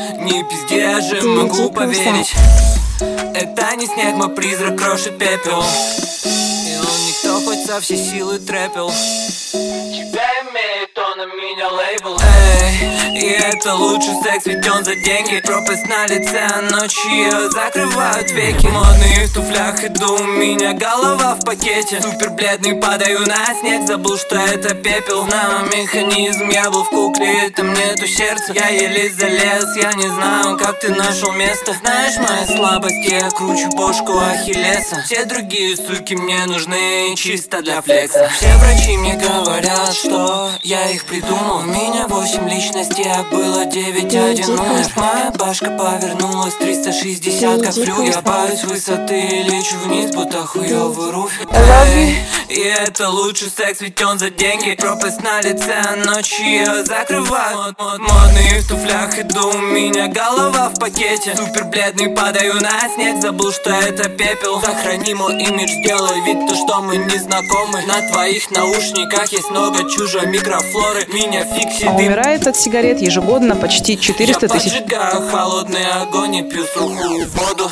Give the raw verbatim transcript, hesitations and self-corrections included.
Не пизди, я же могу поверить. Это не снег, мой призрак крошит пепел. И он никто, хоть со всей силы трэпил. Тебя имеет, он на меня лейбл. Эй, и это лучший секс, ведь он за деньги. Пропасть на лице, ночью закрывают веки. Модные в туфлях иду, у меня голова в пакете. Супер бледный, падаю на снег, забыл, что это пепел. Знаю механизм, я был в кукле, там нету сердца. Я еле залез, я не знаю, как ты нашел место. Знаешь, моя слабость, я кручу бошку Ахиллеса. Все другие суки мне нужны чисто для флекса. Все врачи мне говорят, что я их придумал. У меня восемь личностей, а было девять, один умер. Моя башка повернулась триста шестьдесят, как флю. Я падаю с высоты и лечу вниз, будто хуёвый руф. Эй, и это лучший секс, ведь он за деньги. Пропасть на лице, ночью закрывают. Мод, модные в туфлях иду, у меня голова в пакете. Супер бледный, падаю на снег, забыл, что это пепел. Сохрани мой имидж, сделай вид, то что мы не знакомы. На твоих наушниках есть много чужой микрофлоры. Меня фиксит дым. Умирает от сигарет ежегодно почти четыреста тысяч. Я поджигаю холодный огонь и пью сухую воду.